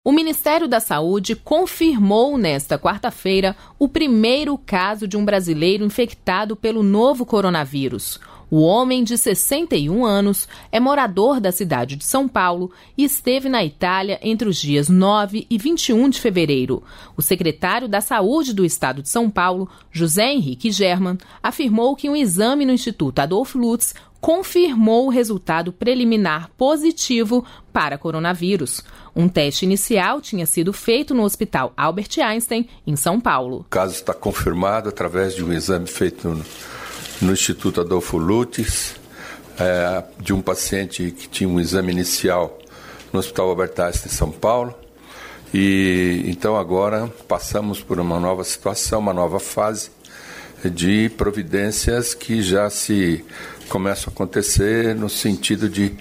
O Ministério da Saúde confirmou nesta quarta-feira o primeiro caso de um brasileiro infectado pelo novo coronavírus. O homem de 61 anos é morador da cidade de São Paulo e esteve na Itália entre os dias 9 e 21 de fevereiro. O secretário da Saúde do estado de São Paulo, José Henrique German, afirmou que um exame no Instituto Adolfo Lutz confirmou o resultado preliminar positivo para coronavírus. Um teste inicial tinha sido feito no Hospital Albert Einstein, em São Paulo. O caso está confirmado através de um exame feito no Instituto Adolfo Lutz, de um paciente que tinha um exame inicial no Hospital Albert Einstein, em São Paulo. E então agora passamos por uma nova situação, uma nova fase de providências que já se começam a acontecer no sentido de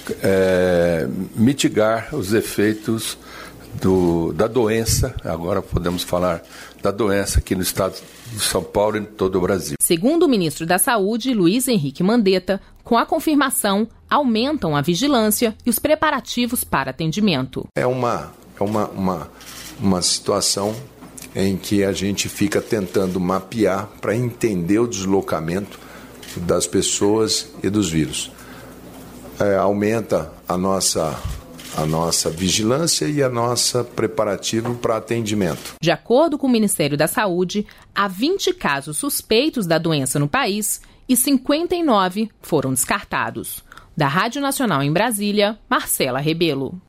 mitigar os efeitos da doença. Agora podemos falar da doença aqui no estado de São Paulo e em todo o Brasil. Segundo o ministro da Saúde, Luiz Henrique Mandetta, com a confirmação, aumentam a vigilância e os preparativos para atendimento. É uma situação em que a gente fica tentando mapear para entender o deslocamento das pessoas e dos vírus. Aumenta a nossa vigilância e a nossa preparativo para atendimento. De acordo com o Ministério da Saúde, há 20 casos suspeitos da doença no país e 59 foram descartados. Da Rádio Nacional em Brasília, Marcela Rebelo.